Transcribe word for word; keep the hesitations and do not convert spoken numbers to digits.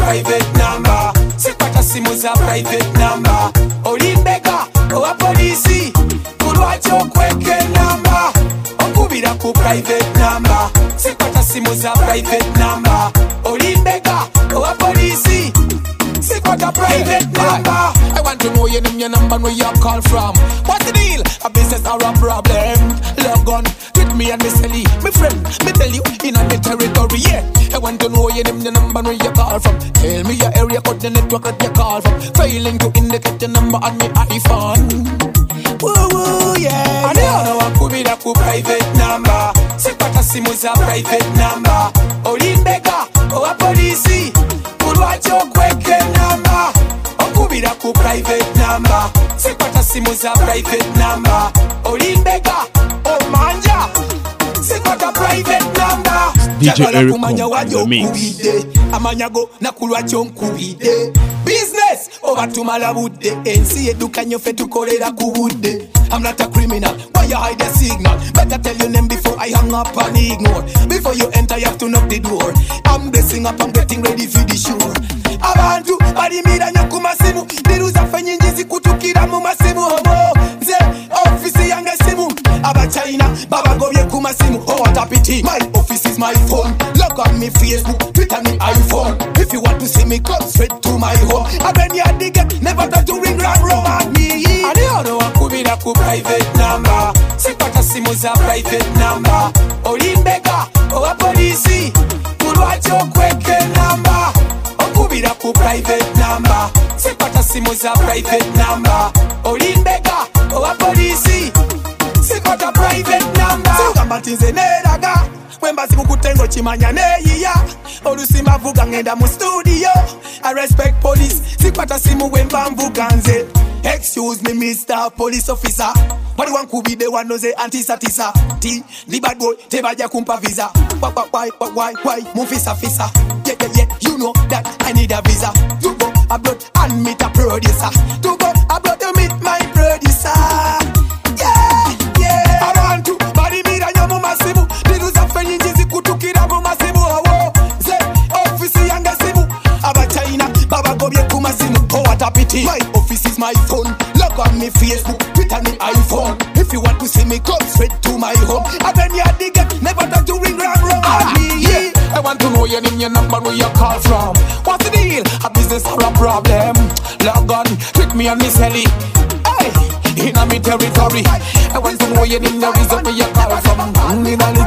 private number. Sikwata simu za private number. Olimbeka owa polisi kulwacho kweke number. Okubira ku private number. Sikwata simu za private number. Olimbeka owa polisi sikwata private number. I want to know your name, your number, where you call from. What's the deal? A business or a problem? Log on, with me and Miss Ellie, my friend. Me tell you, in a me territory, yeah. I want to know your name, your number, where you call from. Tell me your area code, the network that you call from. Failing to indicate your number on me iPhone. Woo woo, yeah. I don't know what could be that could private number. Sikwata simu za private number. Olimbeka, owa polisi kulwacho kweke number. Okubira ku private number. Sikwata simu za private number. Olimbeka, omanja sikwata private number. D J Eric on the mix. Amanyago na kulwacho nkubide. Business over to Malabudde. N C edukanyo fe tukolera kubudde. I'm not a criminal, why you hide the signal? Better tell your name before I hang up and ignore. Before you enter, you have to knock the door. I'm blessing up, I'm getting ready for the show. Abantu, bari mira nyakuma simu. Diruza fenyinjizi kutukira mu masimu. Homo, ze, office yange simu. Aba China, baba gobye kuma simu. Oh, what a pity, my office is my phone. Log on me Facebook, Twitter me iPhone. If you want to see me, come straight to my home. I been ya digget, never thought to ring round room at me. I don't know what could be that could private number. Sikwata simu za private number. Olimbeka owa polisi kulwacho kweke number. Okubira ku private number. Sikwata simu za private number. Olimbeka owa polisi sikwata private number. Sugamba tinze neraga Wemba simu kutengo chimanya neyiya. Olusima vuga ngenda mu studio. I respect police. Sikwata simu wemba mvuga nze. Excuse me, Mister Police Officer. Why one could be the one knows the anti-satisa? T, the bad boy, te baja kumpa visa. Why, why, why, why, why, mufisa fisa? Yeah, yeah, yeah, you know that I need a visa. To go abroad and meet a producer. To go abroad to meet my producer. Yeah, yeah. I want to, body me da nyomu masimu. Diru za fenyi njizi kutukira mu masimu. Awo, ze, office yanga simu. Aba China, baba gobye kumasimu. Oh, what a pity. My office is my phone. Log on me Facebook, Twitter me iPhone. If you want to see me, come straight to my home. I been ya digget, never thought to ring round round ah, me. Yeah. I want to know your name, your number, where you call from. What's the deal? A business or a problem? Log on, treat me and Miss Ellie. Hey, in a me territory. I want to know your name, the reason where you call from. In a